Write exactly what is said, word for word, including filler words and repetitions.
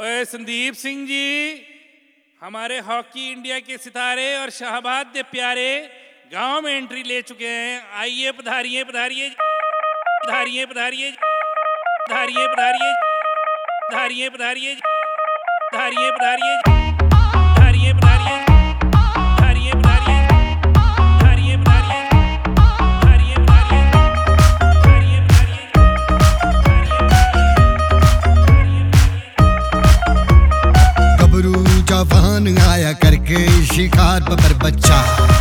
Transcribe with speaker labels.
Speaker 1: ओए संदीप सिंह जी, हमारे hockey India के सितारे और शहबाद दे प्यारे गांव में एंट्री ले चुके हैं। आइए पधारिए पधारिए पधारिए पधारिए पधारिए पधारिए पधारिए पधारिए पधारिए पधारिए पधारिए पधारिए
Speaker 2: जवान आया करके शिकार पर बच्चा